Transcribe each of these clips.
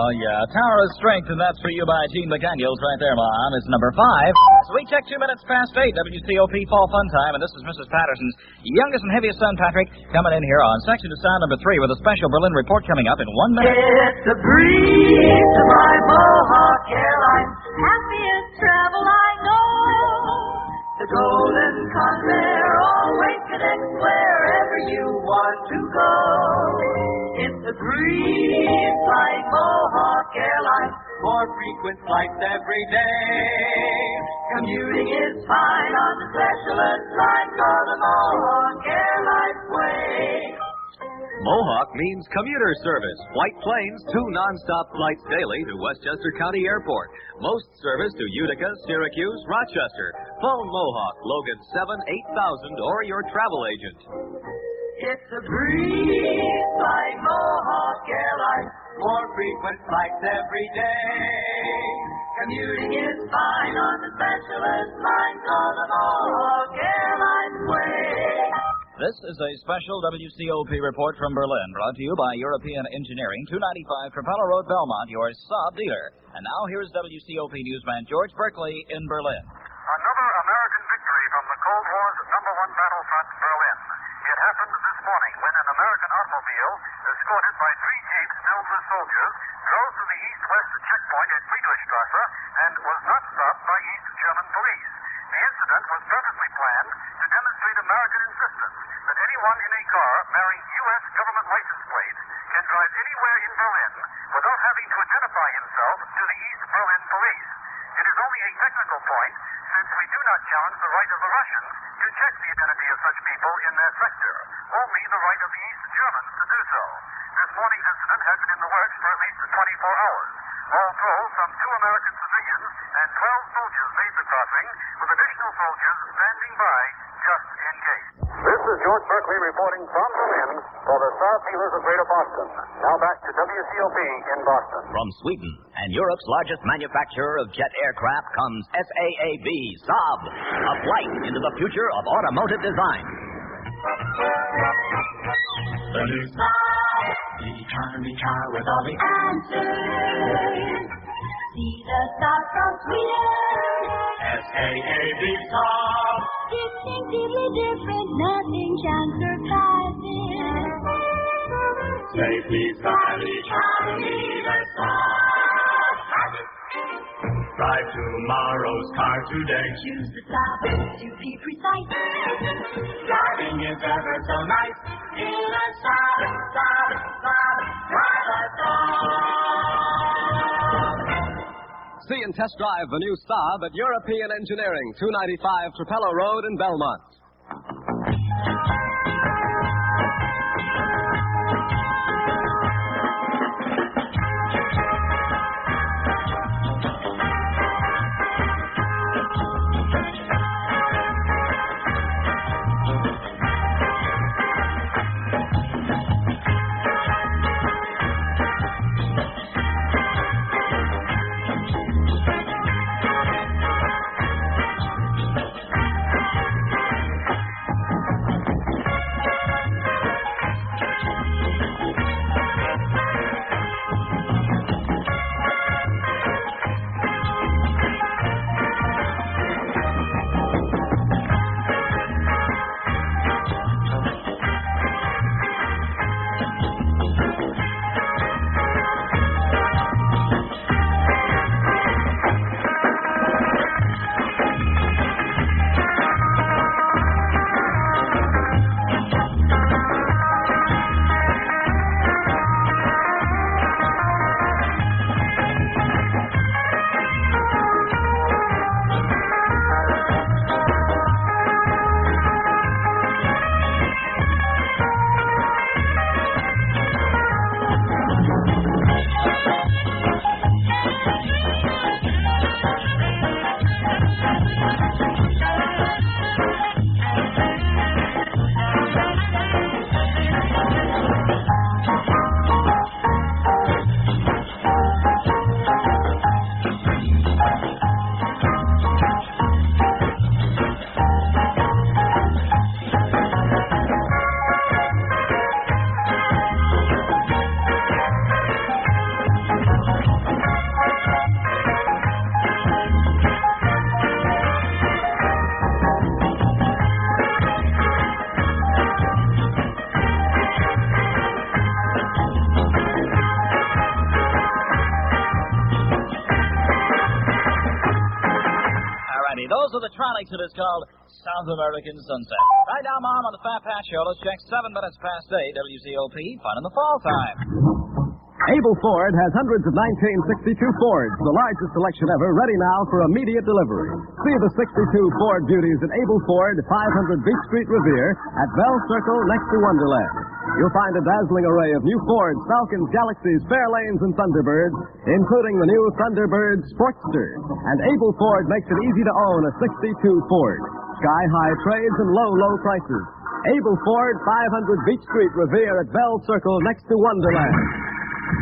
yeah. Tower of Strength, and that's for you by Gene McDaniels right there, Mom. It's number 5. So we check 2 minutes past 8, WCOP Fall Fun Time, and this is Mrs. Patterson's youngest and heaviest son, Patrick, coming in here on Section of Sound number 3 with a special Berlin report coming up in 1 minute. It's a breeze to my Mohawk Airlines. Happiest travel I know. The Golden Convair always connects wherever you want to go. It's a breeze like Mohawk Airlines. More frequent flights every day. Commuting is fine on the specialist line called the Mohawk Airlines way. Mohawk means commuter service. White planes, 2 non-stop flights daily to Westchester County Airport. Most service to Utica, Syracuse, Rochester. Phone Mohawk, Logan 7-8000, or your travel agent. It's a breeze like Mohawk Airlines. More frequent flights every day. Commuting is fine on the specialist line called the Mohawk Airlines way. This is a special WCOP report from Berlin, brought to you by European Engineering, 295 Propeller Road, Belmont, your Saab dealer. And now here's WCOP newsman George Berkeley in Berlin. Another American victory from the Cold War's #1 battlefront, Berlin. It happened this morning when an American automobile, escorted by 3 jeeps filled with soldiers, drove to the east-west checkpoint at Friedrichstrasse and was not stopped by East German police. The incident was purposely planned to demonstrate American insistence that anyone in a car bearing U.S. government license plates can drive anywhere in Berlin without having to identify himself to the East Berlin police. It is only a technical point, since we do not challenge the right of the Russians to check the identity of such people in their sector, only the right of the East Germans to do so. This morning's incident has been in the works for at least 24 hours. All told, some 2 American civilians and 12 soldiers made the crossing, with additional soldiers standing by just in case. This is George Berkeley reporting from Berlin for the Saab dealers of Greater Boston. Now back to WCOP in Boston. From Sweden and Europe's largest manufacturer of jet aircraft comes SAAB Saab, a flight into the future of automotive design. The new Saab, the economy car with all the answers. See the Saab from Sweden. SAAB Saab. Distinctively different, nothing can surpass it. Safety, style, economy, the Saab has it. Drive tomorrow's car today. Choose the Saab to be precise. Driving is ever so nice. In a Saab, Saab, Saab, drive a Saab. See and test drive the new Saab at European Engineering, 295 Propeller Road in Belmont. Alex. It is called South American Sunset. Right now, Mom, on the Fat Pat Show, let's check 7 minutes past 8, WCOP, fun in the fall time. Abel Ford has hundreds of 1962 Fords, the largest selection ever, ready now for immediate delivery. See the 62 Ford beauties at Abel Ford, 500 Beach Street, Revere, at Bell Circle next to Wonderland. You'll find a dazzling array of new Fords, Falcons, Galaxies, Fairlanes, and Thunderbirds, including the new Thunderbird Sportster. And Abel Ford makes it easy to own a 62 Ford. Sky-high trades and low, low prices. Abel Ford, 500 Beach Street, Revere, at Bell Circle next to Wonderland.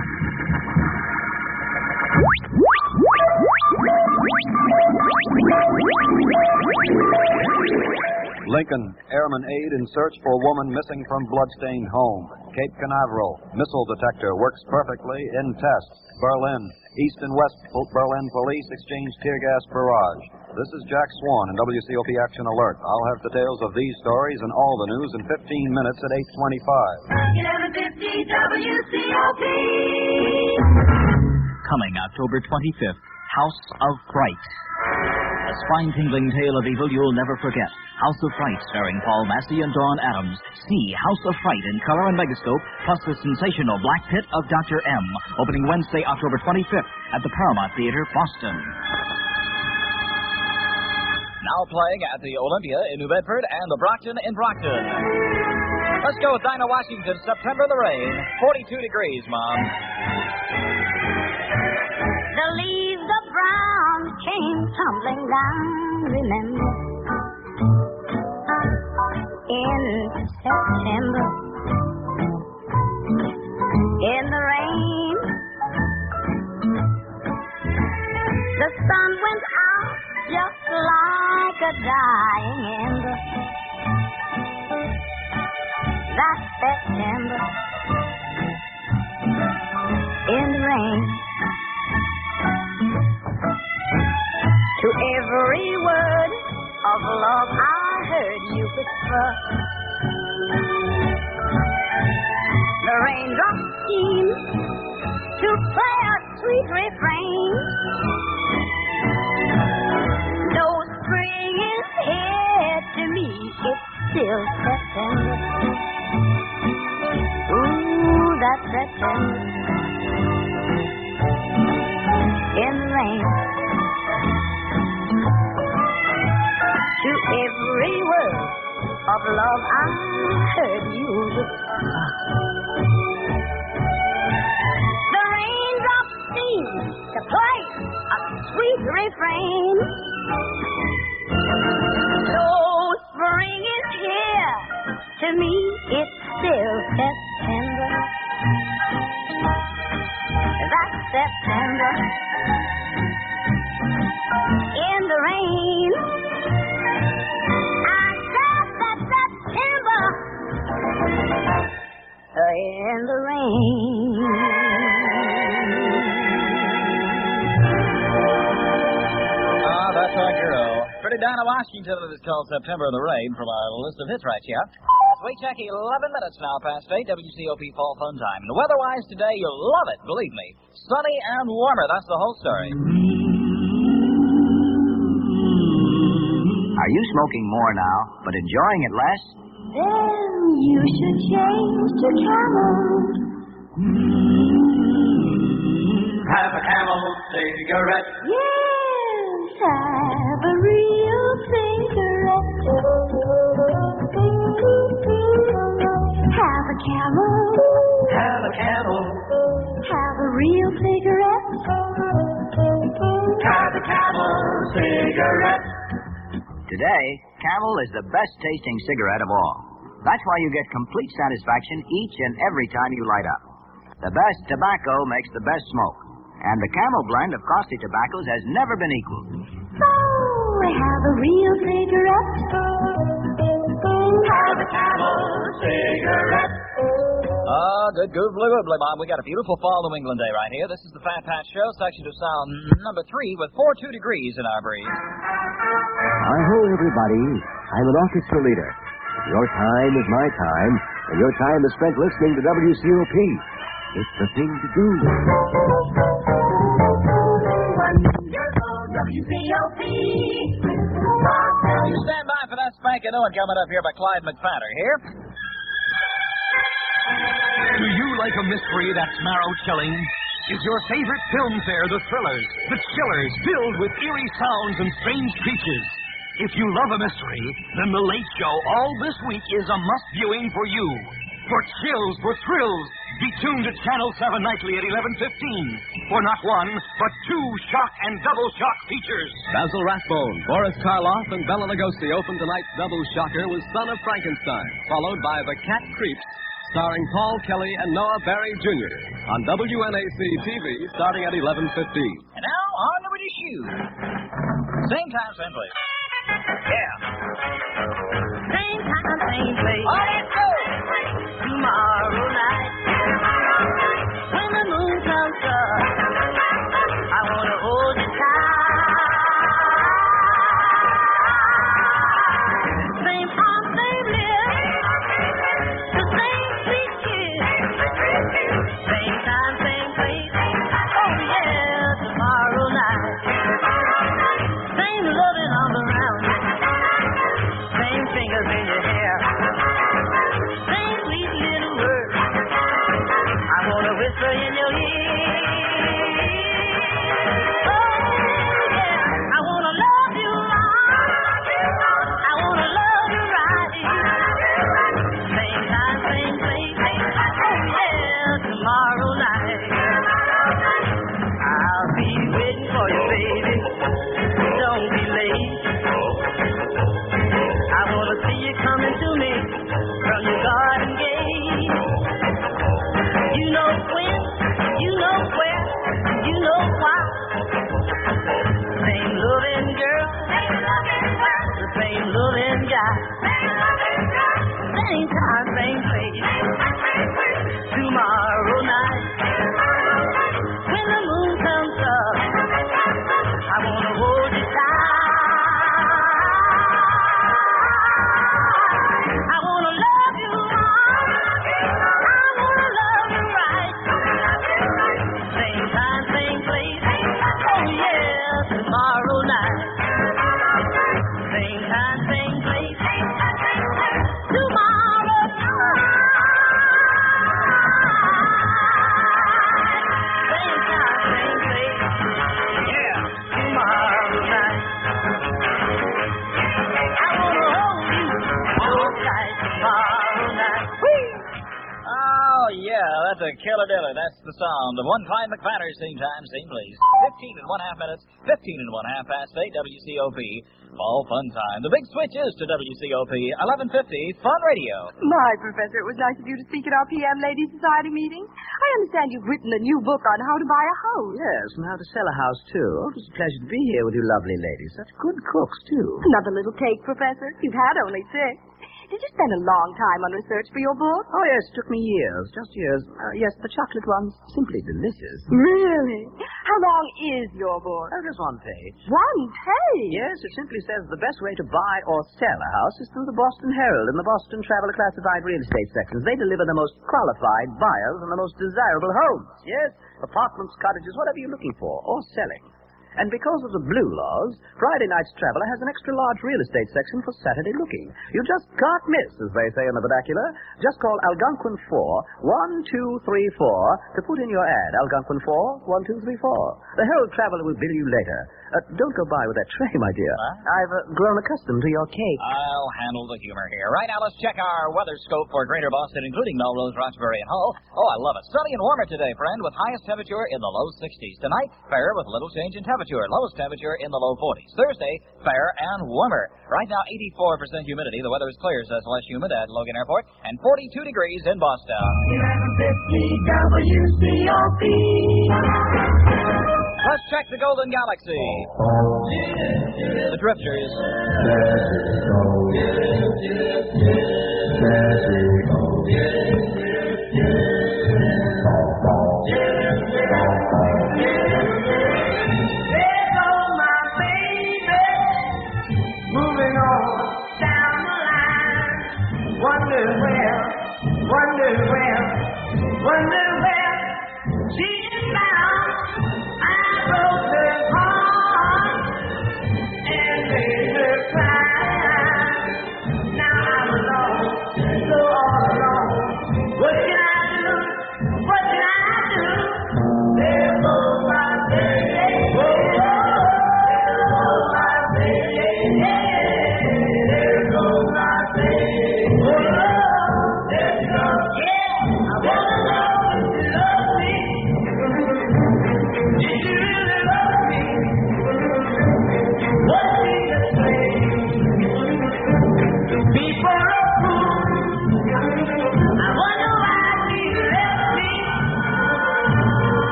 Lincoln, Airman Aid in search for woman missing from bloodstained home. Cape Canaveral, missile detector works perfectly in test. Berlin, East and West Berlin police exchange tear gas barrage. This is Jack Swan in WCOP Action Alert. I'll have details of these stories and all the news in 15 minutes at 8:25. 1150 WCOP. Coming October 25th, House of Fright. A spine-tingling tale of evil you'll never forget. House of Fright, starring Paul Massey and Dawn Adams. See House of Fright in color and megascope, plus the sensational Black Pit of Dr. M. Opening Wednesday, October 25th at the Paramount Theater, Boston. Now playing at the Olympia in New Bedford and the Brockton in Brockton. Let's go with Dinah Washington, September in the Rain. 42 degrees, Mom. The leaves of brown came tumbling down, remember, in September, in the rain. The sun went out just like a dying ember. That September, in the rain. To every word of love I heard you whisper, the raindrops seem to play a sweet refrain. Though spring is here, to me it's still September. Ooh, that's September in the rain. To every word of love I heard you whisper, the raindrops seem to play a sweet refrain. Though spring is here, to me it's still September. That's September in the rain. In the rain. Ah, that's our girl. Pretty Dinah Washington, it is called September in the Rain, from our list of hits right here. We check 11 minutes now past 8, WCOP Fall Fun Time. And weather-wise today, you'll love it, believe me. Sunny and warmer, that's the whole story. Are you smoking more now, but enjoying it less? Then you should change to Camel. Have a Camel cigarette. Yes, have a real cigarette. Have a Camel. Have a Camel. Have a real cigarette. Have a Camel cigarette. Today, Camel is the best tasting cigarette of all. That's why you get complete satisfaction each and every time you light up. The best tobacco makes the best smoke. And the Camel blend of costly tobaccos has never been equaled. Oh, have a real cigarette. Have a Camel cigarette. Good goobly woobly, Mom. We got a beautiful fall New England day right here. This is the Fat Pat Show, section of sound number 3 with 42 degrees in our breeze. Hi-ho, everybody. I'm an orchestra leader. Your time is my time, and your time is spent listening to WCOP. It's the thing to do. Wonderful WCOP. You stand by for that spanking new one coming up here by Clyde McFadder here. Do you like a mystery that's marrow-chilling? Is your favorite film fare the thrillers, the chillers, filled with eerie sounds and strange creatures? If you love a mystery, then The Late Show all this week is a must-viewing for you. For chills, for thrills, be tuned to Channel 7 nightly at 11:15 for not one, but two shock and double shock features. Basil Rathbone, Boris Karloff, and Bela Lugosi open tonight's double shocker with Son of Frankenstein, followed by The Cat Creeps, starring Paul Kelly and Noah Barry Jr. on WNAC TV starting at 11:15. And now, on to the shoe. Same time, same place. Yeah. Same time, same place. All right, go. Tomorrow night, when the moon comes up, I want to hold you tight. Same arm, same lips, the same sweet kiss. Same time, same place. Oh yeah, tomorrow night. Same loving arms around you, same fingers in your hair. Same sweet little words I want to whisper in your ear. Oh, yeah, I want to love you long. I want to love you right. Same time, same place. Oh, yeah, tomorrow night. I'll be waiting for you, baby. Don't be late. I want to see you coming to me from your garden gate. You know when, you know where, you know why. Same loving girl, the same loving guy. Same time, same place. Tomorrow night, when the moon comes up, I want to hold you tight. I want to love you long. I want to love you right. Same time, same place. Oh yeah, tomorrow night. Same time, same place. Tomorrow night. Same time, same place. Yeah, tomorrow night. I want to hold you so tight tomorrow night. Whee! Oh, yeah, that's a killer diller. That's the sound of one Clyde McFadder, same time, same place. 15 and 1/2 minutes, 15 and 1/2 past 8, WCOP. All fun time. The big switch is to WCOP, 1150, Fun Radio. My, Professor, it was nice of you to speak at our PM Ladies Society meeting. I understand you've written a new book on how to buy a house. Yes, and how to sell a house, too. Oh, it was a pleasure to be here with you lovely ladies. Such good cooks, too. Another little cake, Professor. You've had only 6. Did you spend a long time on research for your book? Oh, yes, it took me years, just years. Yes, the chocolate one's simply delicious. Really? How long is your book? Oh, just one page. One page? Yes, it simply says the best way to buy or sell a house is through the Boston Herald and the Boston Traveler Classified Real Estate sections. They deliver the most qualified buyers and the most desirable homes. Yes, apartments, cottages, whatever you're looking for, or selling. And because of the blue laws, Friday Night's Traveler has an extra large real estate section for Saturday looking. You just can't miss, as they say in the vernacular. Just call Algonquin 4-1234 to put in your ad. Algonquin 4-1234. The Herald Traveler will bill you later. Don't go by with that tray, my dear. I've grown accustomed to your cake. I'll handle the humor here. Right now, let's check our weather scope for Greater Boston, including Melrose, Roxbury, and Hull. Oh, I love it. Sunny and warmer today, friend, with highest temperature in the low 60s. Tonight, fair with little change in temperature. Lowest temperature in the low 40s. Thursday, fair and warmer. Right now, 84% humidity. The weather is clear, says less humid at Logan Airport, and 42 degrees in Boston. 1150 WCOP. Let's check the Golden Galaxy. The Drifters. Wonder where she's found. I broke her heart and made her cry.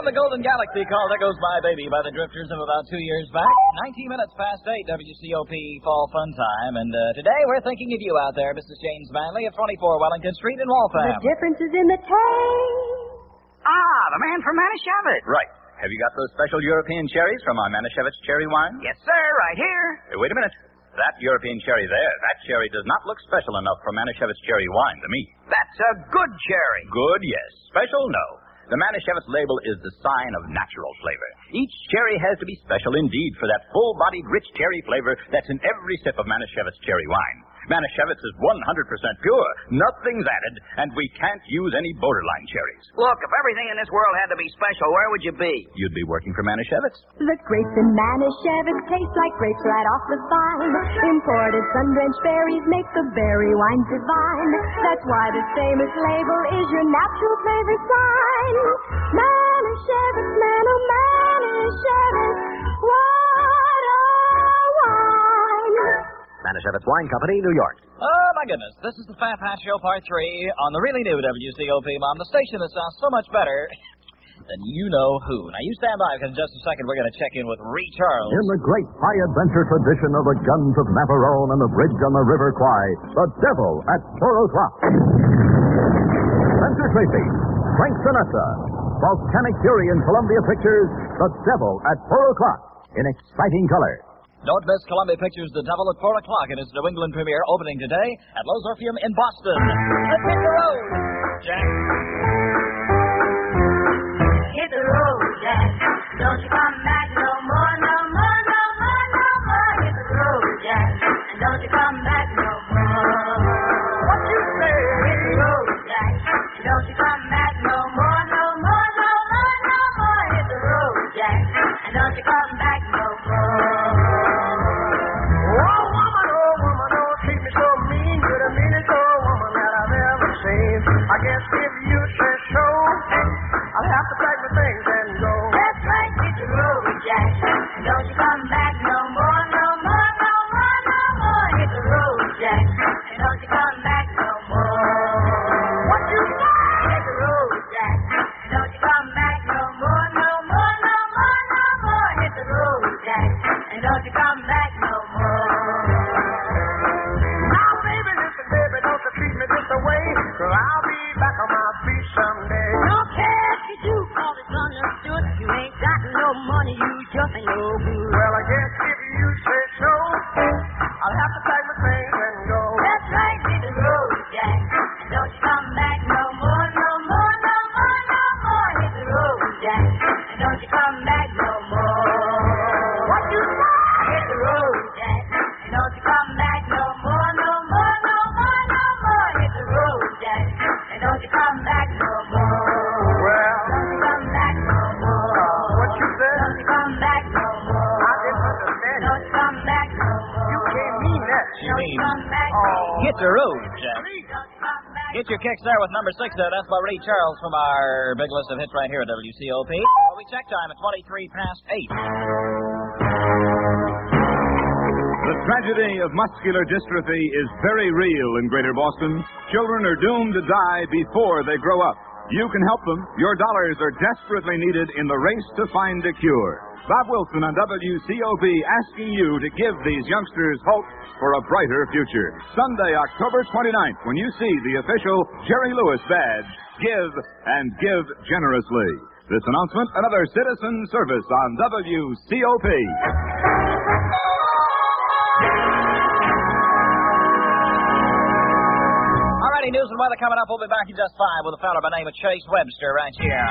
From the Golden Galaxy called Echoes My Baby by the Drifters of about 2 years back. 19 minutes past 8, WCOP Fall Fun Time. And today we're thinking of you out there, Mrs. James Manley of 24 Wellington Street in Waltham. The difference is in the taste. Ah, the man from Manischewitz. Right. Have you got those special European cherries from our Manischewitz cherry wine? Yes, sir, right here. Hey, wait a minute. That European cherry there, that cherry does not look special enough for Manischewitz cherry wine to me. That's a good cherry. Good, yes. Special, no. The Manischewitz label is the sign of natural flavor. Each cherry has to be special indeed for that full-bodied, rich cherry flavor that's in every sip of Manischewitz cherry wine. Manischewitz is 100% pure. Nothing's added, and we can't use any borderline cherries. Look, if everything in this world had to be special, where would you be? You'd be working for Manischewitz. The grapes in Manischewitz taste like grapes right off the vine. Imported sun-drenched berries make the berry wine divine. That's why this famous label is your natural flavor sign. Manischewitz, man, oh Manischewitz, what a wine. Manischewitz Wine Company, New York. Oh, my goodness. This is the Fat Pat Show Part 3 on the really new WCOP, Mom. The station that sounds so much better than you know who. Now, you stand by, because in just a second we're going to check in with Ree Charles. In the great high-adventure tradition of the guns of Navarone and the bridge on the River Kwai, The Devil at 4 o'clock. Spencer Tracy, Frank Sinatra, Volcanic Fury in Columbia Pictures, The Devil at 4 o'clock, in exciting color. Don't miss Columbia Pictures' The Devil at 4 o'clock in its New England premiere opening today at Lowe's Orpheum in Boston. Let's hit the road, Jack. Hit the road, Jack. Don't you come back no more, no more, no more, no more. Hit the road, Jack. And don't you come back no more. What you say? Hit the road, Jack. And don't you come back no more, no more, no more, no more. Hit the road, Jack. And don't you come back no more. I guess if you say so, I'll have to pack my things and go. That's right, hit the road, Jack. Don't you come back no more, no more, no more, no more. Hit the road, Jack. And don't you come back no more. What you say? Hit the road, Jack. Don't you come back no more, no more, no more, no more. Hit the road, Jack. And don't you come back no more. Now, baby, listen, baby, don't you treat me this way. So I'll be back on my feet someday. Don't care if you do, cause it's understood. You ain't got no money, you just ain't no good. Well, I guess if you say so, I'll have to pack my things and go. That's right, hit the road, Jack. And don't you come back no more, no more, no more, no more. Hit the road, Jack. And don't you come back no more. What you say? Hit the road, Jack. And don't you come back no more, no more, no more, no more. Hit the road, Jack. And don't you come back no more. Well, don't you come back no more. What you said? Don't you come back no more. I didn't understand. Don't you come back no more. You can't mean that. You mean back hit the road, Jack. Get your kicks there with number 6 there. That's by Ree Charles from our big list of hits right here at WCOP. Well, we check time at 23 past 8. The tragedy of muscular dystrophy is very real in Greater Boston. Children are doomed to die before they grow up. You can help them. Your dollars are desperately needed in the race to find a cure. Bob Wilson on WCOP asking you to give these youngsters hope for a brighter future. Sunday, October 29th, when you see the official Jerry Lewis badge, give and give generously. This announcement, another citizen service on WCOP. Alrighty, news and weather coming up. We'll be back in just 5 with a fellow by the name of Chase Webster right here.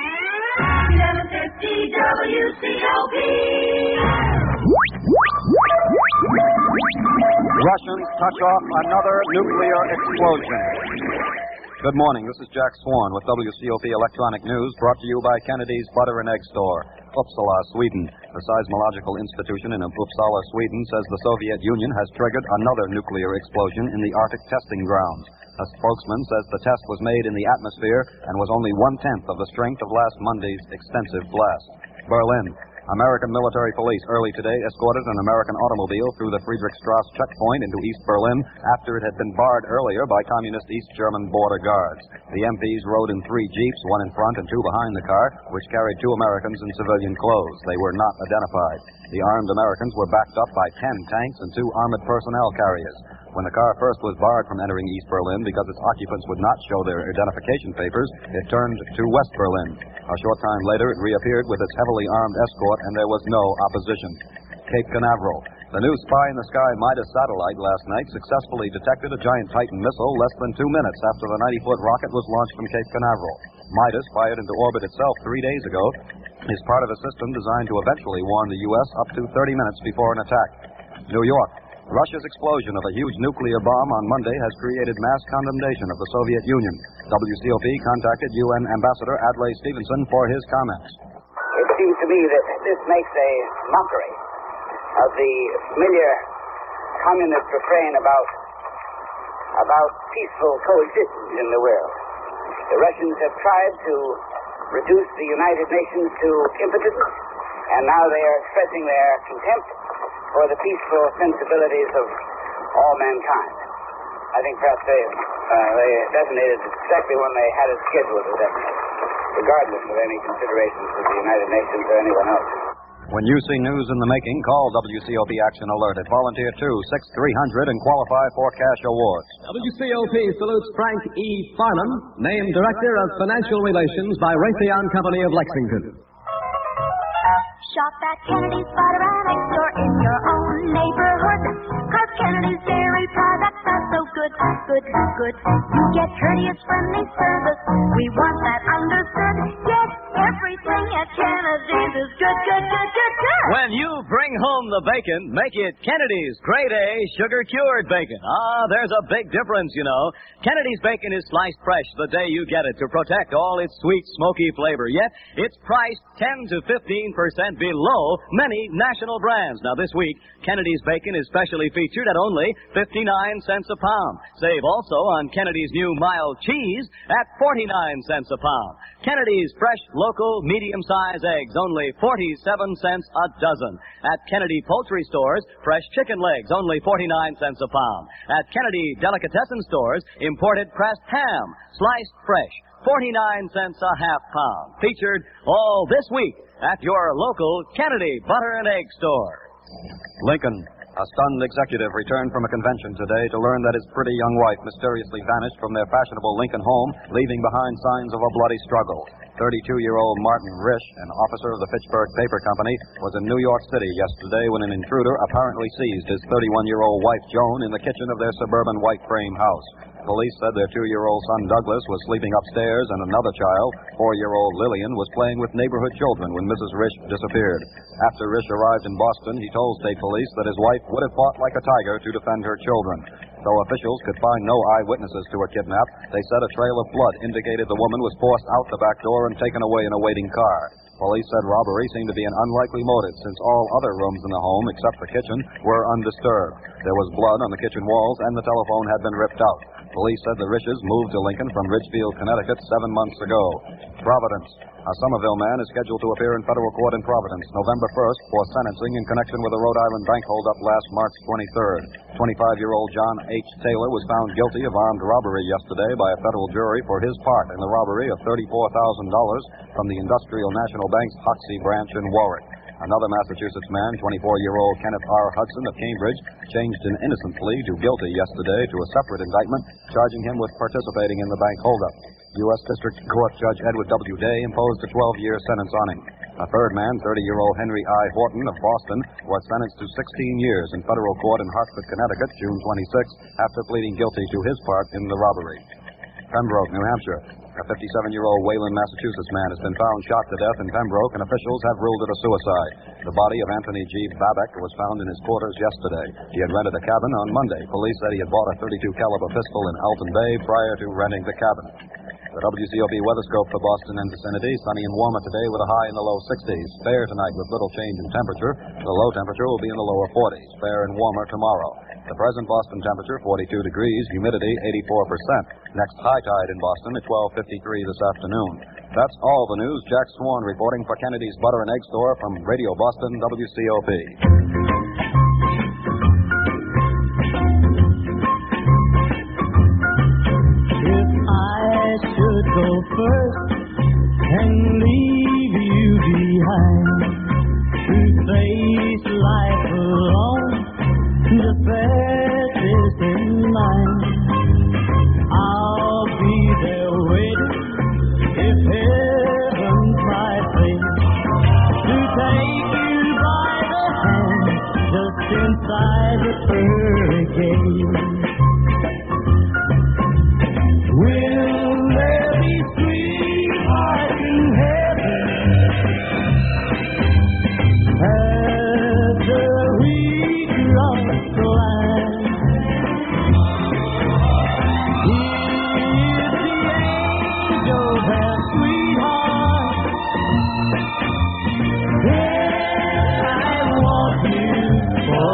750 WCOP. Russians touch off another nuclear explosion. Good morning. This is Jack Swan with WCOP Electronic News, brought to you by Kennedy's Butter and Egg Store, Uppsala, Sweden. The Seismological Institution in Uppsala, Sweden, says the Soviet Union has triggered another nuclear explosion in the Arctic testing grounds. A spokesman says the test was made in the atmosphere and was only 1/10 of the strength of last Monday's extensive blast. Berlin. American military police early today escorted an American automobile through the Friedrichstrasse checkpoint into East Berlin after it had been barred earlier by communist East German border guards. The MPs rode in 3 jeeps, one in front and 2 behind the car, which carried 2 Americans in civilian clothes. They were not identified. The armed Americans were backed up by 10 tanks and 2 armored personnel carriers. When the car first was barred from entering East Berlin because its occupants would not show their identification papers, it turned to West Berlin. A short time later, it reappeared with its heavily armed escort, and there was no opposition. Cape Canaveral. The new spy-in-the-sky Midas satellite last night successfully detected a giant Titan missile less than 2 minutes after the 90-foot rocket was launched from Cape Canaveral. Midas, fired into orbit itself 3 days ago, is part of a system designed to eventually warn the U.S. up to 30 minutes before an attack. New York. Russia's explosion of a huge nuclear bomb on Monday has created mass condemnation of the Soviet Union. WCOP contacted UN Ambassador Adlai Stevenson for his comments. It seems to me that this makes a mockery of the familiar communist refrain about peaceful coexistence in the world. The Russians have tried to reduce the United Nations to impotence, and now they are expressing their contempt for the peaceful sensibilities of all mankind. I think perhaps they detonated exactly when they had it scheduled to detonate, regardless of any considerations for the United Nations or anyone else. When you see news in the making, call WCOP Action Alert at Volunteer 2-6300 and qualify for cash awards. WCOP salutes Frank E. Farnham, named Director of Financial Relations by Raytheon Company of Lexington. Shop at Kennedy's Butter and Egg Store in your own neighborhood. 'Cause Kennedy's dairy products are so good, good, good. You get courteous, friendly service. We want that understood. Yes, everything at Kennedy's is good, good, good, good, good. When you bring home the bacon, make it Kennedy's Grade A sugar-cured bacon. There's a big difference, you know. Kennedy's bacon is sliced fresh the day you get it to protect all its sweet, smoky flavor. Yet, it's priced 10 to 15% below many national brands. Now, this week, Kennedy's bacon is specially featured at only 59 cents a pound. Save also on Kennedy's new mild cheese at 49 cents a pound. Kennedy's fresh, local, medium-sized eggs, only 47 cents a dozen. At Kennedy poultry stores, fresh chicken legs, only 49 cents a pound. At Kennedy delicatessen stores, imported pressed ham, sliced fresh, 49 cents a half pound. Featured all this week at your local Kennedy Butter and Egg store. Lincoln. A stunned executive returned from a convention today to learn that his pretty young wife mysteriously vanished from their fashionable Lincoln home, leaving behind signs of a bloody struggle. 32-year-old Martin Risch, an officer of the Fitchburg Paper Company, was in New York City yesterday when an intruder apparently seized his 31-year-old wife Joan in the kitchen of their suburban white frame house. Police said their 2-year-old son Douglas was sleeping upstairs and another child, 4-year-old Lillian, was playing with neighborhood children when Mrs. Risch disappeared. After Risch arrived in Boston, he told state police that his wife would have fought like a tiger to defend her children. Though officials could find no eyewitnesses to her kidnap, they said a trail of blood indicated the woman was forced out the back door and taken away in a waiting car. Police said robbery seemed to be an unlikely motive since all other rooms in the home, except the kitchen, were undisturbed. There was blood on the kitchen walls and the telephone had been ripped out. Police said the Risches moved to Lincoln from Ridgefield, Connecticut 7 months ago. Providence. A Somerville man is scheduled to appear in federal court in Providence November 1st for sentencing in connection with a Rhode Island bank holdup last March 23rd. 25-year-old John H. Taylor was found guilty of armed robbery yesterday by a federal jury for his part in the robbery of $34,000 from the Industrial National Bank's Hoxie branch in Warwick. Another Massachusetts man, 24-year-old Kenneth R. Hudson of Cambridge, changed an innocent plea to guilty yesterday to a separate indictment, charging him with participating in the bank holdup. U.S. District Court Judge Edward W. Day imposed a 12-year sentence on him. A third man, 30-year-old Henry I. Horton of Boston, was sentenced to 16 years in federal court in Hartford, Connecticut, June 26, after pleading guilty to his part in the robbery. Pembroke, New Hampshire. A 57-year-old Wayland, Massachusetts man has been found shot to death in Pembroke, and officials have ruled it a suicide. The body of Anthony G. Babek was found in his quarters yesterday. He had rented a cabin on Monday. Police said he had bought a .32 caliber pistol in Alton Bay prior to renting the cabin. The WCOP weatherscope for Boston and vicinity, sunny and warmer today with a high in the low 60s. Fair tonight with little change in temperature. The low temperature will be in the lower 40s. Fair and warmer tomorrow. The present Boston temperature, 42 degrees, humidity 84%. Next high tide in Boston at 12:53 this afternoon. That's all the news. Jack Swan reporting for Kennedy's Butter and Egg Store from Radio Boston, WCOP. Should go first and leave you behind to face life alone. The best is in mind. I'll be there waiting if heaven's my fate to take you by the hand just inside the pearly gate. Will there be sweetheart in heaven after we cross the line? If the angels have sweethearts, then I want you for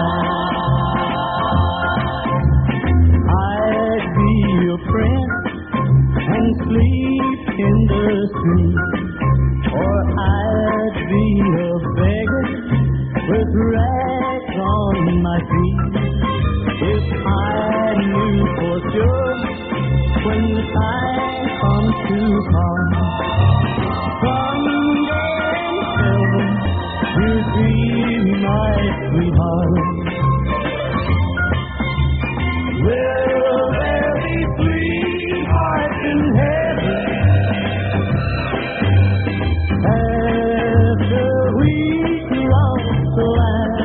mine. I'd be your friend and sleep in the street, or I'd be a beggar with rags on my feet. If I knew for sure when the time comes to part, someday in heaven you'll be my sweetheart. Will there be sweethearts in heaven after we cross the line?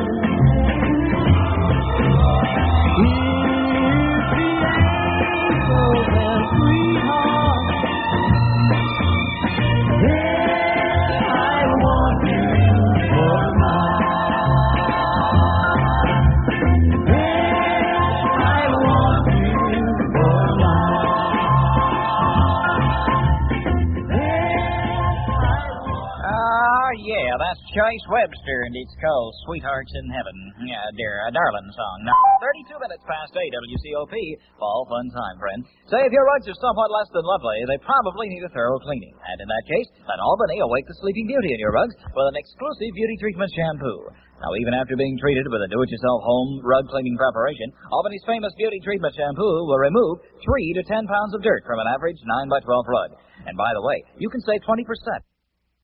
If the angels have sweethearts, then I want you for mine. Yeah, that's Chase Webster, and it's called Sweethearts in Heaven. Yeah, dear, a darling song. Now, 32 minutes past 8, WCOP. Fall fun time, friend. Say, if your rugs are somewhat less than lovely, they probably need a thorough cleaning. And in that case, let Albany awake the sleeping beauty in your rugs with an exclusive beauty treatment shampoo. Now, even after being treated with a do-it-yourself home rug cleaning preparation, Albany's famous beauty treatment shampoo will remove 3 to 10 pounds of dirt from an average 9 by 12 rug. And by the way, you can save 20%.